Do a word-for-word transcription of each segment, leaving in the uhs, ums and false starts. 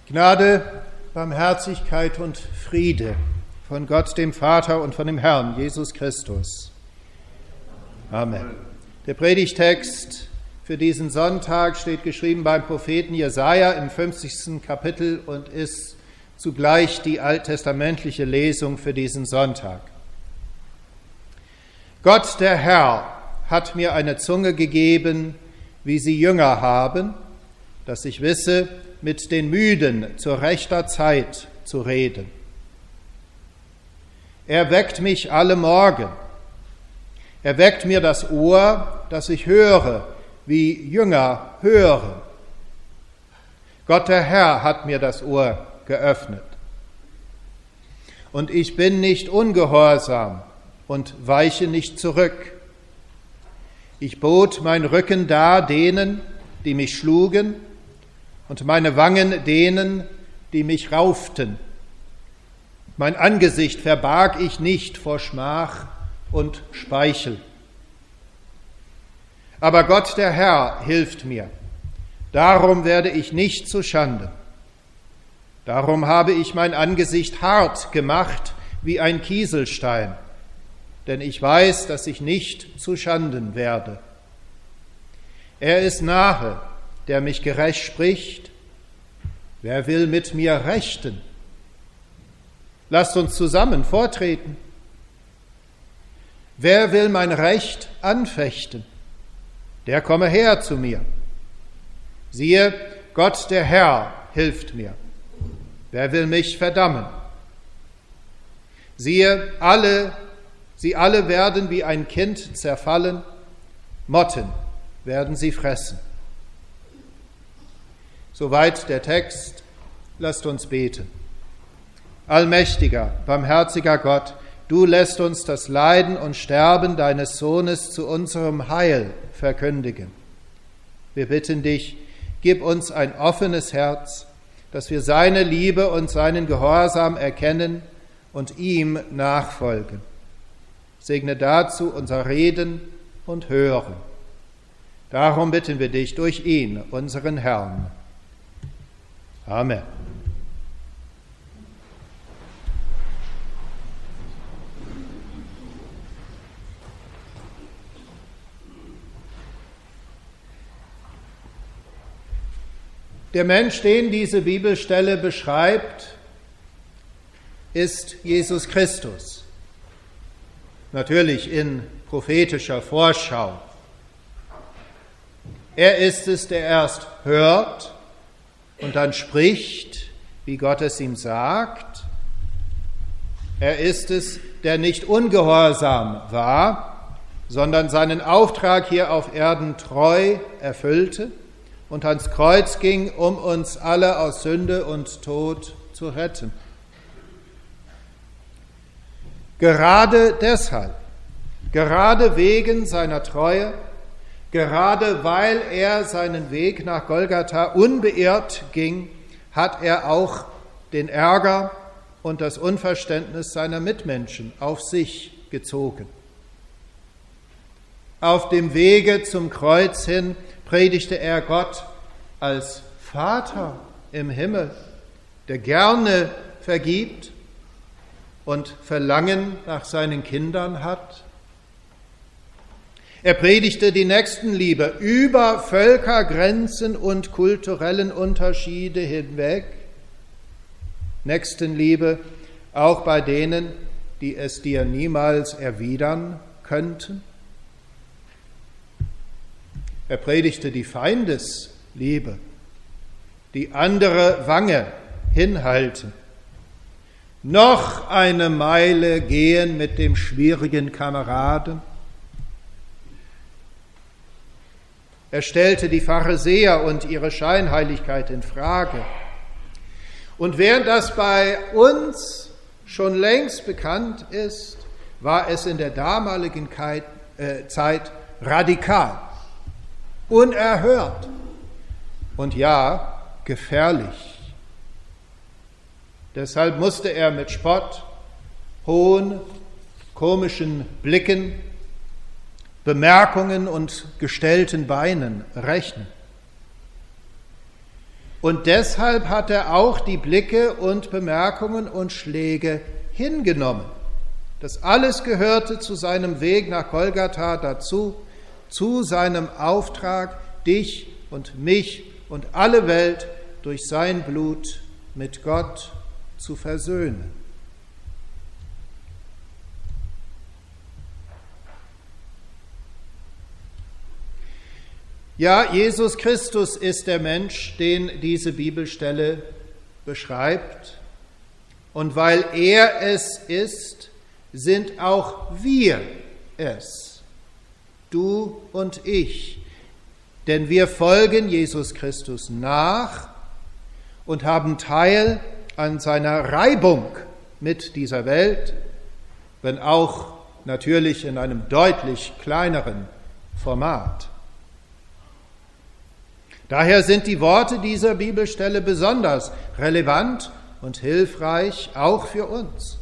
Gnade, Barmherzigkeit und Friede von Gott, dem Vater und von dem Herrn, Jesus Christus. Amen. Der Predigtext für diesen Sonntag steht geschrieben beim Propheten Jesaja im fünfzigsten Kapitel und ist zugleich die alttestamentliche Lesung für diesen Sonntag. Gott, der Herr, hat mir eine Zunge gegeben, wie sie Jünger haben, dass ich wisse, mit den Müden zur rechter Zeit zu reden. Er weckt mich alle Morgen. Er weckt mir das Ohr, dass ich höre, wie Jünger hören. Gott, der Herr, hat mir das Ohr geöffnet. Und ich bin nicht ungehorsam und weiche nicht zurück. Ich bot mein Rücken dar denen, die mich schlugen, und meine Wangen denen, die mich rauften. Mein Angesicht verbarg ich nicht vor Schmach und Speichel. Aber Gott, der Herr, hilft mir. Darum werde ich nicht zu Schande. Darum habe ich mein Angesicht hart gemacht wie ein Kieselstein, denn ich weiß, dass ich nicht zu Schanden werde. Er ist nahe, der mich gerecht spricht. Wer will mit mir rechten? Lasst uns zusammen vortreten. Wer will mein Recht anfechten? Der komme her zu mir. Siehe, Gott der Herr hilft mir. Wer will mich verdammen? Siehe, alle, sie alle werden wie ein Kind zerfallen, Motten werden sie fressen. Soweit der Text. Lasst uns beten. Allmächtiger, barmherziger Gott, du lässt uns das Leiden und Sterben deines Sohnes zu unserem Heil verkündigen. Wir bitten dich, gib uns ein offenes Herz, dass wir seine Liebe und seinen Gehorsam erkennen und ihm nachfolgen. Segne dazu unser Reden und Hören. Darum bitten wir dich durch ihn, unseren Herrn. Amen. Der Mensch, den diese Bibelstelle beschreibt, ist Jesus Christus. Natürlich in prophetischer Vorschau. Er ist es, der erst hört und dann spricht, wie Gott es ihm sagt. Er ist es, der nicht ungehorsam war, sondern seinen Auftrag hier auf Erden treu erfüllte und ans Kreuz ging, um uns alle aus Sünde und Tod zu retten. Gerade deshalb, gerade wegen seiner Treue, gerade weil er seinen Weg nach Golgatha unbeirrt ging, hat er auch den Ärger und das Unverständnis seiner Mitmenschen auf sich gezogen. Auf dem Wege zum Kreuz hin predigte er Gott als Vater im Himmel, der gerne vergibt und Verlangen nach seinen Kindern hat. Er predigte die Nächstenliebe über Völkergrenzen und kulturellen Unterschiede hinweg. Nächstenliebe auch bei denen, die es dir niemals erwidern könnten. Er predigte die Feindesliebe, die andere Wange hinhalten. Noch eine Meile gehen mit dem schwierigen Kameraden. Er stellte die Pharisäer und ihre Scheinheiligkeit in Frage. Und während das bei uns schon längst bekannt ist, war es in der damaligen Zeit radikal, unerhört und ja, gefährlich. Deshalb musste er mit Spott, Hohn, komischen Blicken, Bemerkungen und gestellten Beinen rechnen. Und deshalb hat er auch die Blicke und Bemerkungen und Schläge hingenommen. Das alles gehörte zu seinem Weg nach Golgatha dazu, zu seinem Auftrag, dich und mich und alle Welt durch sein Blut mit Gott zu versöhnen. Ja, Jesus Christus ist der Mensch, den diese Bibelstelle beschreibt. Und weil er es ist, sind auch wir es, du und ich. Denn wir folgen Jesus Christus nach und haben Teil an seiner Reibung mit dieser Welt, wenn auch natürlich in einem deutlich kleineren Format. Daher sind die Worte dieser Bibelstelle besonders relevant und hilfreich, auch für uns.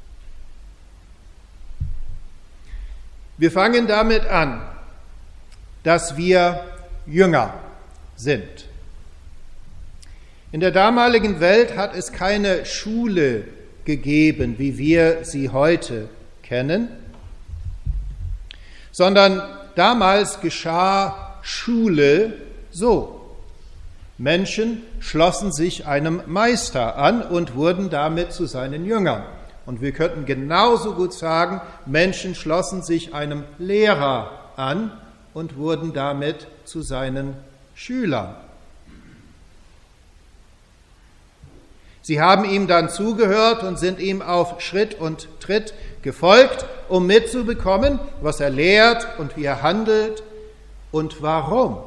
Wir fangen damit an, dass wir Jünger sind. In der damaligen Welt hat es keine Schule gegeben, wie wir sie heute kennen, sondern damals geschah Schule so. Menschen schlossen sich einem Meister an und wurden damit zu seinen Jüngern. Und wir könnten genauso gut sagen, Menschen schlossen sich einem Lehrer an und wurden damit zu seinen Schülern. Sie haben ihm dann zugehört und sind ihm auf Schritt und Tritt gefolgt, um mitzubekommen, was er lehrt und wie er handelt und warum.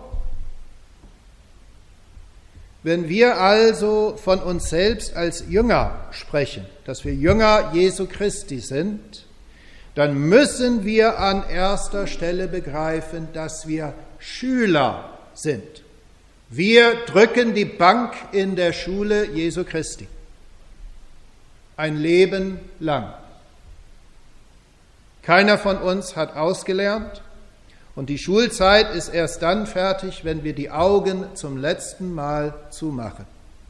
Wenn wir also von uns selbst als Jünger sprechen, dass wir Jünger Jesu Christi sind, dann müssen wir an erster Stelle begreifen, dass wir Schüler sind. Wir drücken die Bank in der Schule Jesu Christi. Ein Leben lang. Keiner von uns hat ausgelernt. Und die Schulzeit ist erst dann fertig, wenn wir die Augen zum letzten Mal zumachen.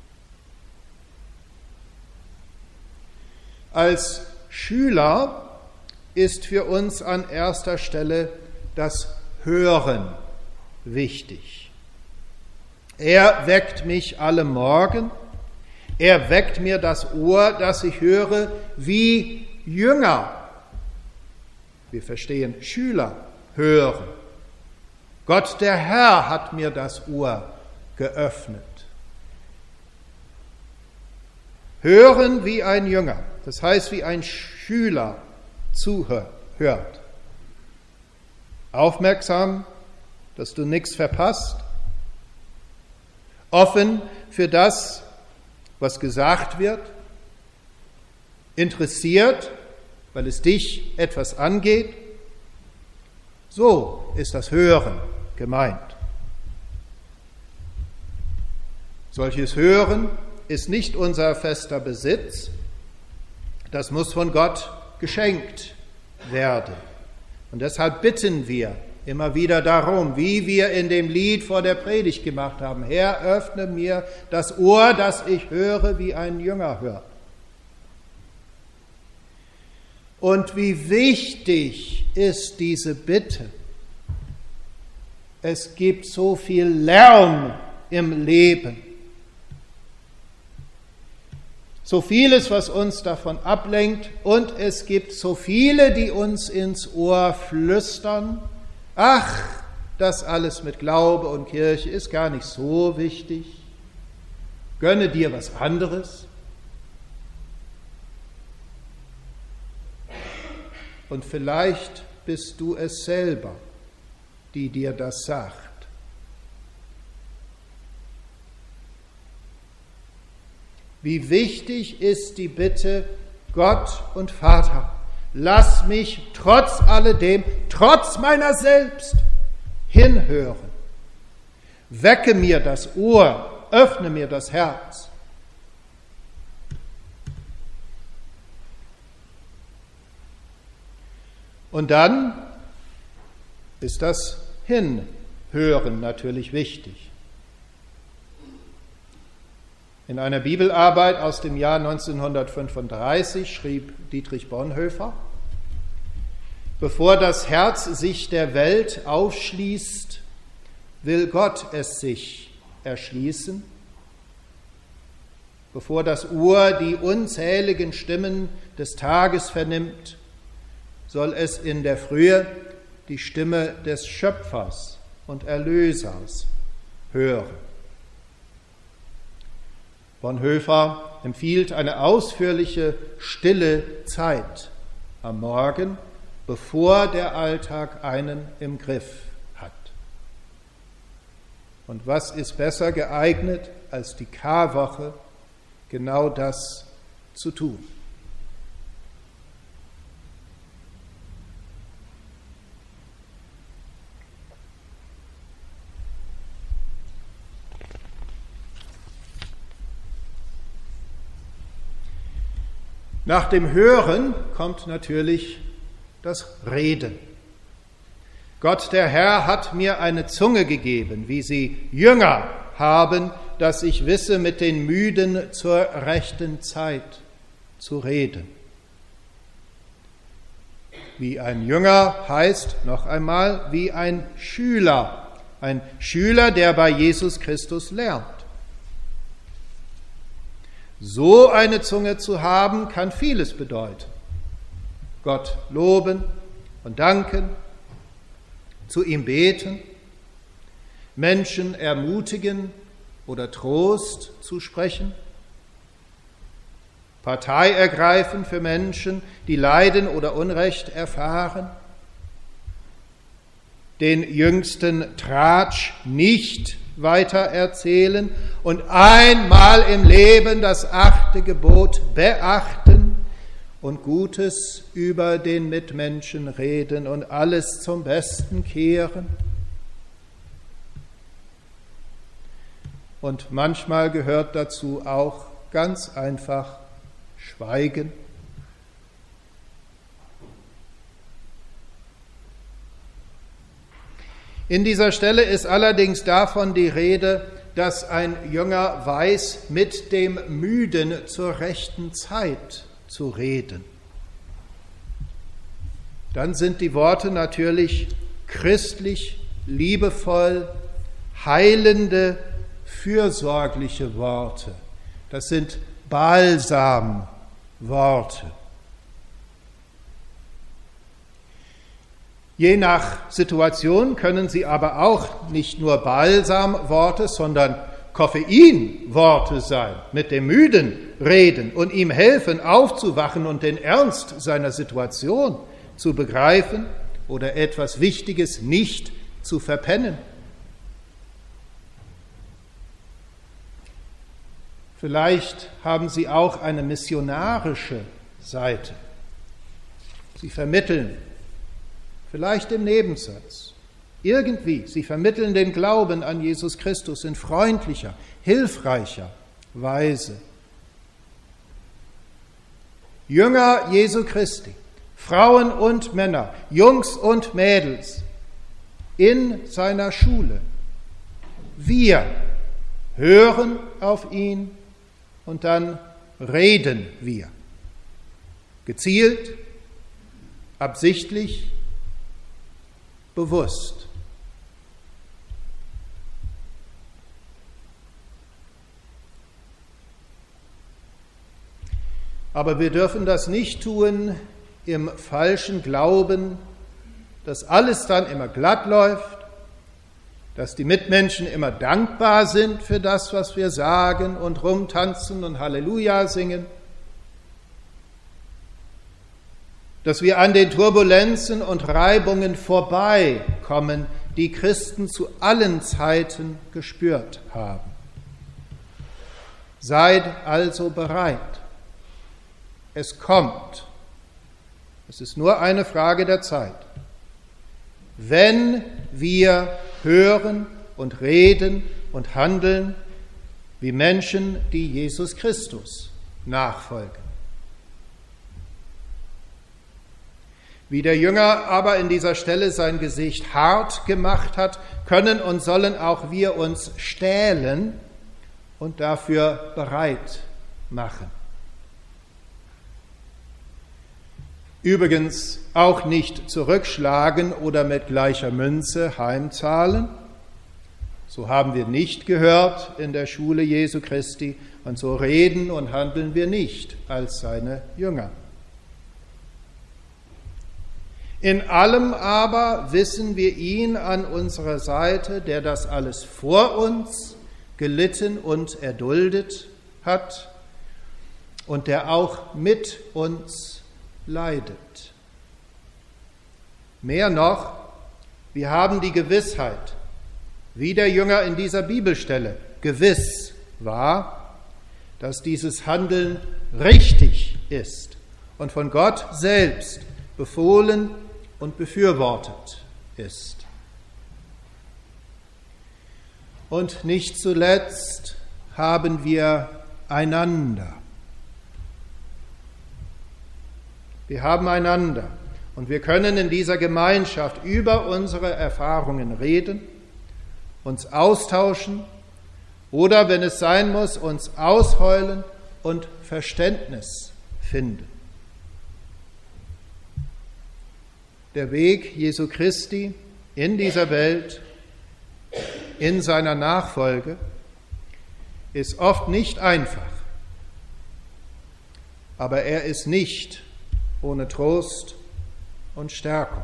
Als Schüler ist für uns an erster Stelle das Hören wichtig. Er weckt mich alle Morgen. Er weckt mir das Ohr, dass ich höre, wie Jünger. Wir verstehen Schüler hören. Gott, der Herr, hat mir das Ohr geöffnet. Hören wie ein Jünger, das heißt wie ein Schüler zuhört. Aufmerksam, dass du nichts verpasst. Offen für das, was gesagt wird. Interessiert, weil es dich etwas angeht. So ist das Hören gemeint. Solches Hören ist nicht unser fester Besitz, das muss von Gott geschenkt werden. Und deshalb bitten wir immer wieder darum, wie wir in dem Lied vor der Predigt gemacht haben: Herr, öffne mir das Ohr, dass ich höre, wie ein Jünger hört. Und wie wichtig ist diese Bitte. Es gibt so viel Lärm im Leben. So vieles, was uns davon ablenkt, und es gibt so viele, die uns ins Ohr flüstern: Ach, das alles mit Glaube und Kirche ist gar nicht so wichtig. Gönne dir was anderes. Und vielleicht bist du es selber, die dir das sagt. Wie wichtig ist die Bitte: Gott und Vater, lass mich trotz alledem, trotz meiner selbst hinhören. Wecke mir das Ohr, öffne mir das Herz. Und dann ist das Hinhören natürlich wichtig. In einer Bibelarbeit aus dem Jahr neunzehnhundertfünfunddreißig schrieb Dietrich Bonhoeffer: Bevor das Herz sich der Welt aufschließt, will Gott es sich erschließen. Bevor das Ohr die unzähligen Stimmen des Tages vernimmt, soll es in der Frühe die Stimme des Schöpfers und Erlösers hören. Bonhoeffer empfiehlt eine ausführliche, stille Zeit am Morgen, bevor der Alltag einen im Griff hat. Und was ist besser geeignet, als die Karwoche genau das zu tun? Nach dem Hören kommt natürlich das Reden. Gott der Herr hat mir eine Zunge gegeben, wie sie Jünger haben, dass ich wisse, mit den Müden zur rechten Zeit zu reden. Wie ein Jünger heißt, noch einmal, wie ein Schüler, ein Schüler, der bei Jesus Christus lernt. So eine Zunge zu haben, kann vieles bedeuten. Gott loben und danken, zu ihm beten, Menschen ermutigen oder Trost zu sprechen, Partei ergreifen für Menschen, die Leiden oder Unrecht erfahren, den jüngsten Tratsch nicht weitererzählen und einmal im Leben das achte Gebot beachten und Gutes über den Mitmenschen reden und alles zum Besten kehren. Und manchmal gehört dazu auch ganz einfach Schweigen. In dieser Stelle ist allerdings davon die Rede, dass ein Jünger weiß, mit dem Müden zur rechten Zeit zu reden. Dann sind die Worte natürlich christlich, liebevoll, heilende, fürsorgliche Worte. Das sind Balsamworte. Je nach Situation können sie aber auch nicht nur Balsamworte, sondern Koffeinworte sein, mit dem Müden reden und ihm helfen, aufzuwachen und den Ernst seiner Situation zu begreifen oder etwas Wichtiges nicht zu verpennen. Vielleicht haben sie auch eine missionarische Seite. Sie vermitteln, vielleicht im Nebensatz, irgendwie, sie vermitteln den Glauben an Jesus Christus in freundlicher, hilfreicher Weise. Jünger Jesu Christi, Frauen und Männer, Jungs und Mädels in seiner Schule. Wir hören auf ihn und dann reden wir. Gezielt, absichtlich, bewusst. Aber wir dürfen das nicht tun im falschen Glauben, dass alles dann immer glatt läuft, dass die Mitmenschen immer dankbar sind für das, was wir sagen und rumtanzen und Halleluja singen, dass wir an den Turbulenzen und Reibungen vorbeikommen, die Christen zu allen Zeiten gespürt haben. Seid also bereit. Es kommt. Es ist nur eine Frage der Zeit. Wenn wir hören und reden und handeln wie Menschen, die Jesus Christus nachfolgen. Wie der Jünger aber in dieser Stelle sein Gesicht hart gemacht hat, können und sollen auch wir uns stählen und dafür bereit machen. Übrigens auch nicht zurückschlagen oder mit gleicher Münze heimzahlen. So haben wir nicht gehört in der Schule Jesu Christi, und so reden und handeln wir nicht als seine Jünger. In allem aber wissen wir ihn an unserer Seite, der das alles vor uns gelitten und erduldet hat und der auch mit uns leidet. Mehr noch, wir haben die Gewissheit, wie der Jünger in dieser Bibelstelle gewiss war, dass dieses Handeln richtig ist und von Gott selbst befohlen und befürwortet ist. Und nicht zuletzt haben wir einander. Wir haben einander und wir können in dieser Gemeinschaft über unsere Erfahrungen reden, uns austauschen oder, wenn es sein muss, uns ausheulen und Verständnis finden. Der Weg Jesu Christi in dieser Welt, in seiner Nachfolge, ist oft nicht einfach, aber er ist nicht ohne Trost und Stärkung.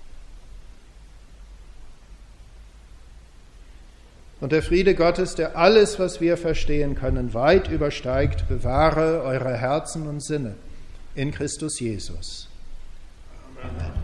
Und der Friede Gottes, der alles, was wir verstehen können, weit übersteigt, bewahre eure Herzen und Sinne in Christus Jesus. Amen.